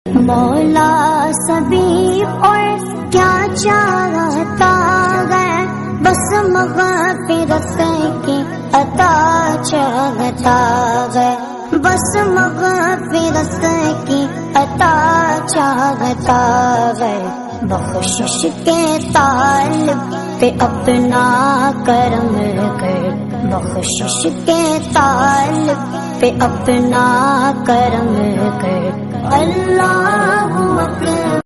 मौला सभी और क्या चाहता है, बस मग़फ़िरत की अता चाहता है, बस मग़फ़िरत की अता चाहता है। बख्शिश के तालिब पे अपना करम कर, बख्शिश के तालिब पे अपना करम कर। अल्लाह